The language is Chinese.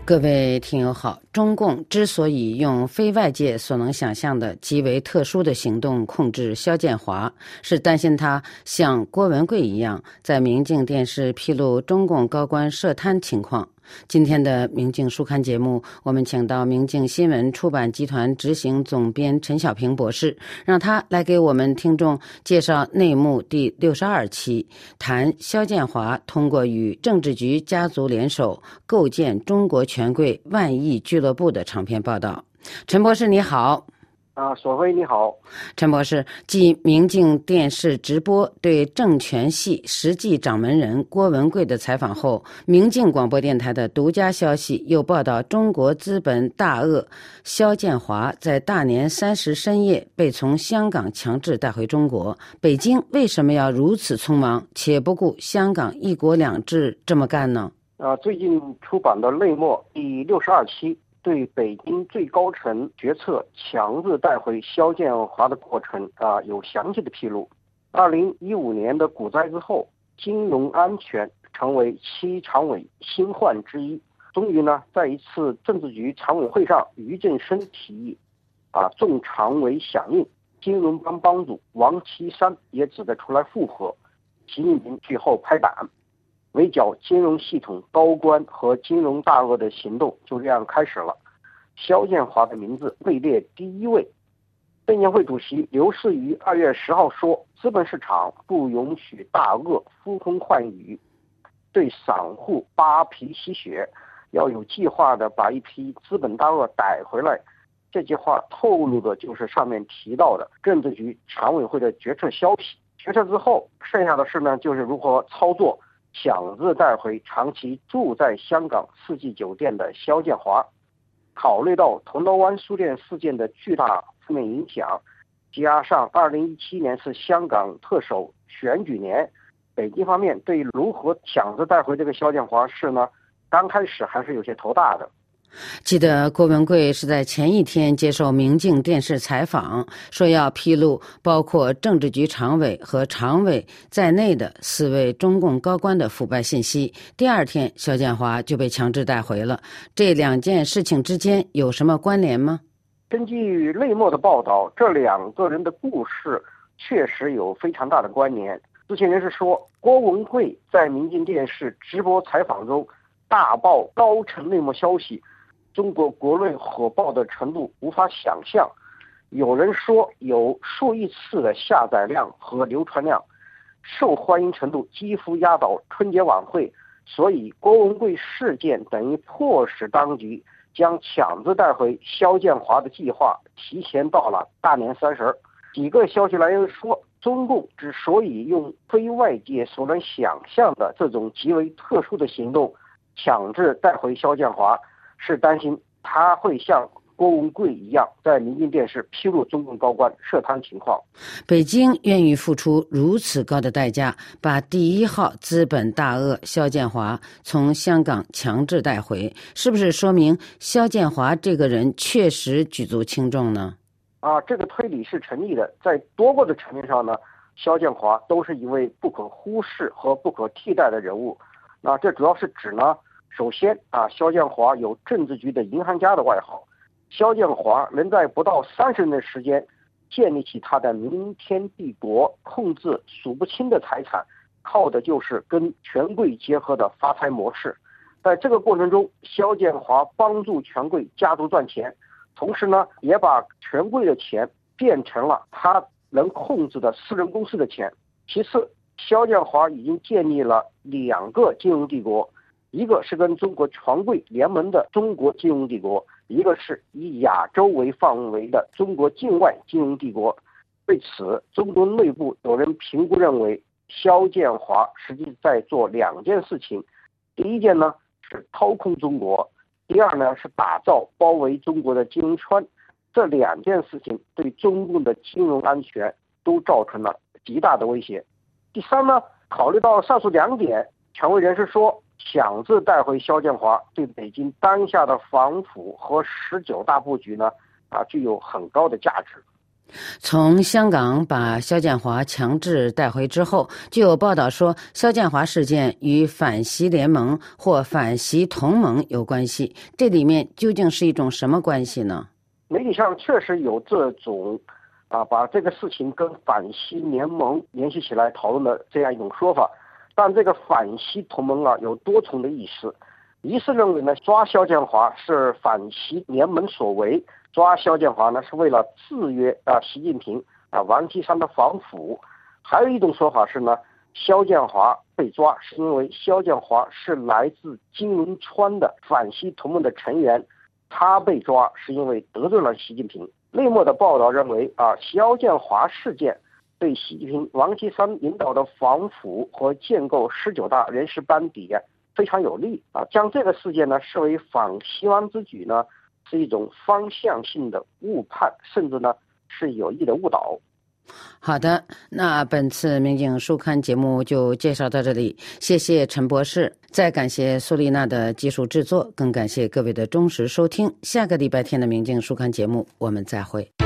各位听友好，中共之所以用非外界所能想象的极为特殊的行动控制肖建华，是担心他像郭文贵一样在明镜电视披露中共高官涉贪情况。今天的明镜书刊节目，我们请到明镜新闻出版集团执行总编陈小平博士，让他来给我们听众介绍内幕第62期，谈肖建华通过与政治局家族联手构建中国权贵万亿俱乐部的长篇报道。陈博士你好。 索辉你好。 陈博士，继明镜电视直播对政权系实际掌门人郭文贵的采访后，明镜广播电台的独家消息又报道中国资本大鳄肖建华在大年30深夜被从香港强制带回中国。北京为什么要如此匆忙且不顾香港一国两制这么干呢？ 最近出版的内幕第62期对北京最高层决策强制带回肖建华的过程有详细的披露。2015年的股灾之后，金融安全成为七常委新患之一。终于呢，在一次政治局常委会上，俞正声提议，众常委响应，金融帮帮主王岐山也只得出来附和，习近平最后拍板。围剿金融系统高官和金融大鳄的行动就这样开始了。肖建华的名字位列第一位。证监会主席刘士余2月10号说，资本市场不允许大鳄呼风唤雨，对散户扒皮吸血，要有计划的把一批资本大鳄逮回来。这句话透露的就是上面提到的政治局常委会的决策消息。决策之后，剩下的事呢，就是如何操作强制带回长期住在香港四季酒店的肖建华。考虑到铜锣湾书店事件的巨大负面影响，加上2017年是香港特首选举年，北京方面对如何强制带回这个肖建华事呢，刚开始还是有些头大的。 记得郭文贵是在前一天接受明镜电视采访，说要披露包括政治局常委和常委在内的4位中共高官的腐败信息。第二天，肖建华就被强制带回了。这2件事情之间有什么关联吗？ 根据内幕的报道，这2个人的故事确实有非常大的关联。知情人士说，郭文贵在明镜电视直播采访中大爆高层内幕消息，中国国内火爆的程度无法想象，有人说有数亿次的下载量和流传量，受欢迎程度几乎压倒春节晚会。所以郭文贵事件等于迫使当局将强制带回肖建华的计划提前到了大年30。几个消息来源说，中共之所以用非外界所能想象的这种极为特殊的行动强制带回肖建华，是担心他会像郭文贵一样在明镜电视披露中共高官涉贪情况。 北京愿意付出如此高的代价，把第1号资本大鳄肖建华从香港强制带回，是不是说明肖建华这个人确实举足轻重呢？ 这个推理是成立的。在多个的层面上呢，肖建华都是一位不可忽视和不可替代的人物。那这主要是指呢，首先肖建华有政治局的银行家的外号。肖建华能在不到30年的时间建立起他的明天帝国，控制数不清的财产，靠的就是跟权贵结合的发财模式。在这个过程中，肖建华帮助权贵家族赚钱，同时呢，也把权贵的钱变成了他能控制的私人公司的钱。其次，肖建华已经建立了2个金融帝国，一个是跟中国权贵联盟的中国金融帝国，一个是以亚洲为范围的中国境外金融帝国。对此，中国内部有人评估认为，肖建华实际在做2件事情。第一件呢是掏空中国，第二呢是打造包围中国的金融圈。这2件事情对中共的金融安全都造成了极大的威胁。第三呢，考虑到上述2点，权威人士说，强制带回肖建华对北京当下的反腐和19大布局呢具有很高的价值。 从香港把肖建华强制带回之后，就有报道说肖建华事件与反习联盟或反习同盟有关系，这里面究竟是一种什么关系呢？ 媒体上确实有这种把这个事情跟反习联盟联系起来讨论的这样一种说法，但这个反习同盟有多重的意思。一是认为呢，抓肖建华是反习联盟所为，抓肖建华呢是为了制约习近平王岐山的反腐。还有一种说法是呢，肖建华被抓是因为肖建华是来自金融圈的反习同盟的成员，他被抓是因为得罪了习近平。内幕的报道认为肖建华事件对习近平王岐山领导的反腐和建构19大人事班底非常有利将这个事件呢视为反西方之举呢，是一种方向性的误判，甚至呢是有意的误导。 好的，那本次民警书刊节目就介绍到这里，谢谢陈博士，再感谢苏丽娜的技术制作，更感谢各位的忠实收听。下个礼拜天的民警书刊节目我们再会。